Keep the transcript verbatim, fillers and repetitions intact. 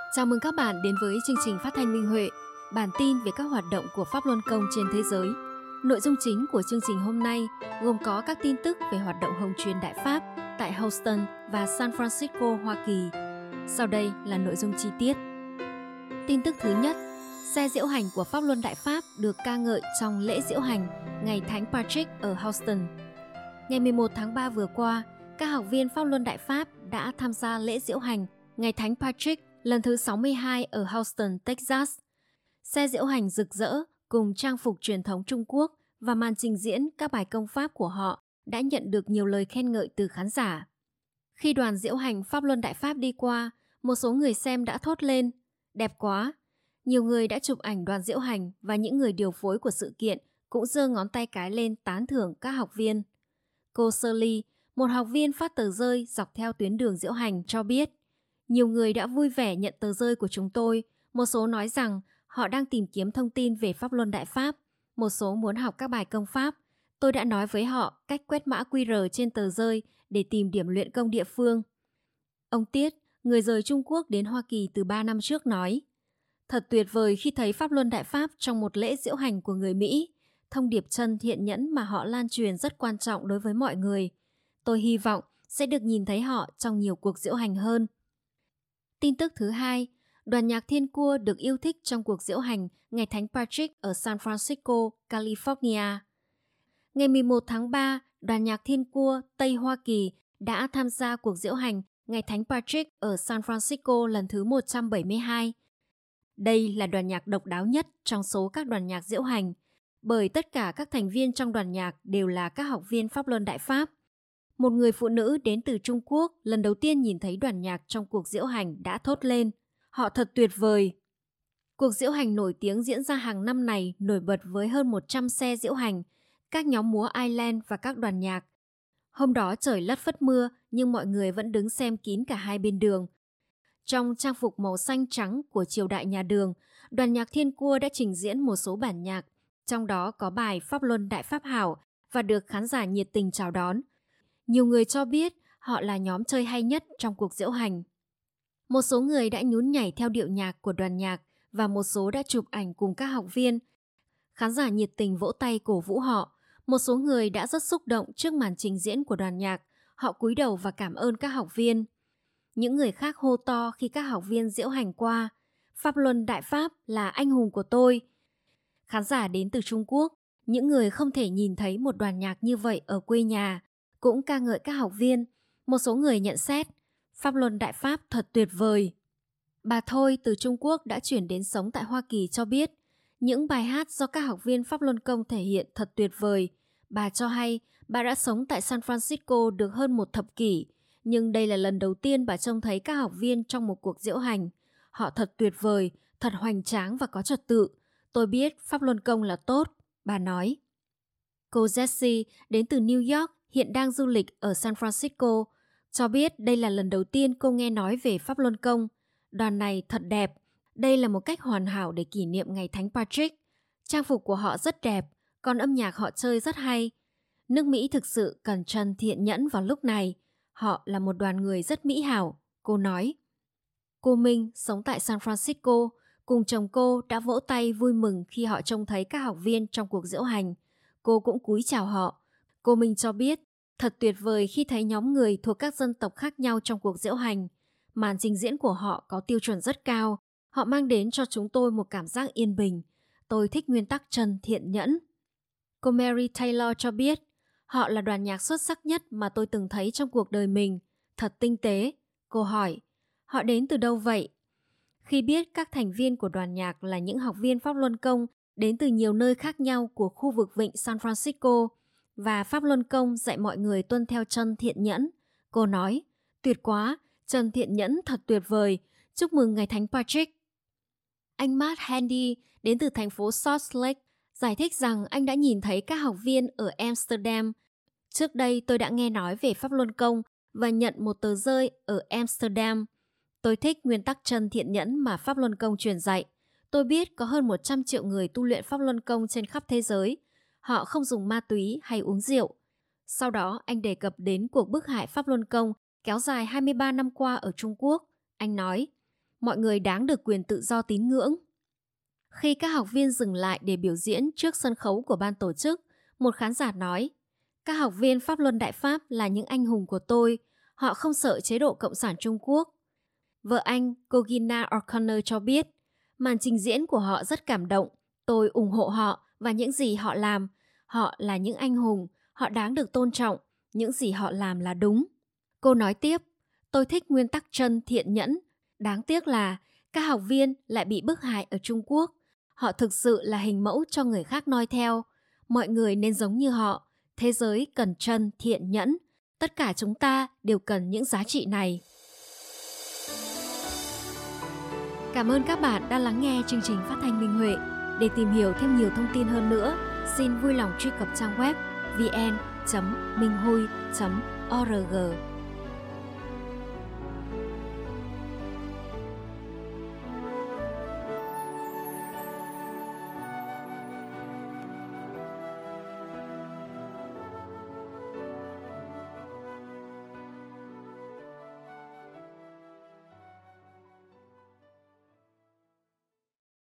Chào mừng các bạn đến với chương trình phát thanh Minh Huệ, bản tin về các hoạt động của Pháp Luân Công trên thế giới. Nội dung chính của chương trình hôm nay gồm có các tin tức về hoạt động hồng truyền Đại Pháp tại Houston và San Francisco, Hoa Kỳ. Sau đây là nội dung chi tiết. Tin tức thứ nhất, xe diễu hành của Pháp Luân Đại Pháp được ca ngợi trong lễ diễu hành Ngày Thánh Patrick ở Houston. Ngày mười một tháng ba vừa qua, các học viên Pháp Luân Đại Pháp đã tham gia lễ diễu hành Ngày Thánh Patrick lần thứ sáu mươi hai ở Houston, Texas. Xe diễu hành rực rỡ cùng trang phục truyền thống Trung Quốc và màn trình diễn các bài công pháp của họ đã nhận được nhiều lời khen ngợi từ khán giả. Khi đoàn diễu hành Pháp Luân Đại Pháp đi qua, một số người xem đã thốt lên, đẹp quá. Nhiều người đã chụp ảnh đoàn diễu hành và những người điều phối của sự kiện cũng giơ ngón tay cái lên tán thưởng các học viên. Cô Shirley, một học viên phát tờ rơi dọc theo tuyến đường diễu hành cho biết, nhiều người đã vui vẻ nhận tờ rơi của chúng tôi, một số nói rằng họ đang tìm kiếm thông tin về Pháp Luân Đại Pháp, một số muốn học các bài công pháp. Tôi đã nói với họ cách quét mã quy rờ trên tờ rơi để tìm điểm luyện công địa phương. Ông Tiết, người rời Trung Quốc đến Hoa Kỳ từ ba năm trước nói, thật tuyệt vời khi thấy Pháp Luân Đại Pháp trong một lễ diễu hành của người Mỹ. Thông điệp chân thiện nhẫn mà họ lan truyền rất quan trọng đối với mọi người. Tôi hy vọng sẽ được nhìn thấy họ trong nhiều cuộc diễu hành hơn. Tin tức thứ hai, đoàn nhạc Thiên Cua được yêu thích trong cuộc diễu hành Ngày Thánh Patrick ở San Francisco, California. Ngày mười một tháng ba, đoàn nhạc Thiên Cua Tây Hoa Kỳ đã tham gia cuộc diễu hành Ngày Thánh Patrick ở San Francisco lần thứ một trăm bảy mươi hai. Đây là đoàn nhạc độc đáo nhất trong số các đoàn nhạc diễu hành, bởi tất cả các thành viên trong đoàn nhạc đều là các học viên Pháp Luân Đại Pháp. Một người phụ nữ đến từ Trung Quốc lần đầu tiên nhìn thấy đoàn nhạc trong cuộc diễu hành đã thốt lên, họ thật tuyệt vời. Cuộc diễu hành nổi tiếng diễn ra hàng năm này nổi bật với hơn một trăm xe diễu hành, các nhóm múa Island và các đoàn nhạc. Hôm đó trời lất phất mưa nhưng mọi người vẫn đứng xem kín cả hai bên đường. Trong trang phục màu xanh trắng của triều đại nhà Đường, đoàn nhạc Thiên Cua đã trình diễn một số bản nhạc, trong đó có bài Pháp Luân Đại Pháp Hảo và được khán giả nhiệt tình chào đón. Nhiều người cho biết họ là nhóm chơi hay nhất trong cuộc diễu hành. Một số người đã nhún nhảy theo điệu nhạc của đoàn nhạc và một số đã chụp ảnh cùng các học viên. Khán giả nhiệt tình vỗ tay cổ vũ họ. Một số người đã rất xúc động trước màn trình diễn của đoàn nhạc. Họ cúi đầu và cảm ơn các học viên. Những người khác hô to khi các học viên diễu hành qua. Pháp Luân Đại Pháp là anh hùng của tôi. Khán giả đến từ Trung Quốc, những người không thể nhìn thấy một đoàn nhạc như vậy ở quê nhà, cũng ca ngợi các học viên. Một số người nhận xét, Pháp Luân Đại Pháp thật tuyệt vời. Bà Thôi từ Trung Quốc đã chuyển đến sống tại Hoa Kỳ cho biết, những bài hát do các học viên Pháp Luân Công thể hiện thật tuyệt vời. Bà cho hay bà đã sống tại San Francisco được hơn một thập kỷ, nhưng đây là lần đầu tiên bà trông thấy các học viên trong một cuộc diễu hành. Họ thật tuyệt vời, thật hoành tráng và có trật tự. Tôi biết Pháp Luân Công là tốt, bà nói. Cô Jessie đến từ New York, hiện đang du lịch ở San Francisco, cho biết đây là lần đầu tiên cô nghe nói về Pháp Luân Công. Đoàn này thật đẹp, đây là một cách hoàn hảo để kỷ niệm Ngày Thánh Patrick. Trang phục của họ rất đẹp, còn âm nhạc họ chơi rất hay. Nước Mỹ thực sự cần chân thiện nhẫn vào lúc này. Họ là một đoàn người rất mỹ hảo, cô nói. Cô Minh sống tại San Francisco, cùng chồng cô đã vỗ tay vui mừng khi họ trông thấy các học viên trong cuộc diễu hành. Cô cũng cúi chào họ. Cô Minh cho biết, thật tuyệt vời khi thấy nhóm người thuộc các dân tộc khác nhau trong cuộc diễu hành. Màn trình diễn của họ có tiêu chuẩn rất cao. Họ mang đến cho chúng tôi một cảm giác yên bình. Tôi thích nguyên tắc chân thiện nhẫn. Cô Mary Taylor cho biết, họ là đoàn nhạc xuất sắc nhất mà tôi từng thấy trong cuộc đời mình. Thật tinh tế. Cô hỏi, họ đến từ đâu vậy? Khi biết các thành viên của đoàn nhạc là những học viên Pháp Luân Công đến từ nhiều nơi khác nhau của khu vực vịnh San Francisco, và Pháp Luân Công dạy mọi người tuân theo chân thiện nhẫn. Cô nói, tuyệt quá, chân thiện nhẫn thật tuyệt vời, chúc mừng Ngày Thánh Patrick. Anh Matt Handy đến từ thành phố Salt Lake giải thích rằng anh đã nhìn thấy các học viên ở Amsterdam. Trước đây tôi đã nghe nói về Pháp Luân Công và nhận một tờ rơi ở Amsterdam. Tôi thích nguyên tắc chân thiện nhẫn mà Pháp Luân Công truyền dạy. Tôi biết có hơn một trăm triệu người tu luyện Pháp Luân Công trên khắp thế giới. Họ không dùng ma túy hay uống rượu. Sau đó anh đề cập đến cuộc bức hại Pháp Luân Công kéo dài hai mươi ba năm qua ở Trung Quốc. Anh nói, mọi người đáng được quyền tự do tín ngưỡng. Khi các học viên dừng lại để biểu diễn trước sân khấu của ban tổ chức, một khán giả nói, các học viên Pháp Luân Đại Pháp là những anh hùng của tôi, họ không sợ chế độ Cộng sản Trung Quốc. Vợ anh, cô Gina O'Connor cho biết, màn trình diễn của họ rất cảm động, tôi ủng hộ họ và những gì họ làm. Họ là những anh hùng, họ đáng được tôn trọng, những gì họ làm là đúng. Cô nói tiếp, tôi thích nguyên tắc chân thiện nhẫn. Đáng tiếc là các học viên lại bị bức hại ở Trung Quốc. Họ thực sự là hình mẫu cho người khác noi theo. Mọi người nên giống như họ. Thế giới cần chân thiện nhẫn. Tất cả chúng ta đều cần những giá trị này. Cảm ơn các bạn đã lắng nghe chương trình phát thanh Minh Huệ. Để tìm hiểu thêm nhiều thông tin hơn nữa, xin vui lòng truy cập trang web vê en chấm minh hui chấm o r g.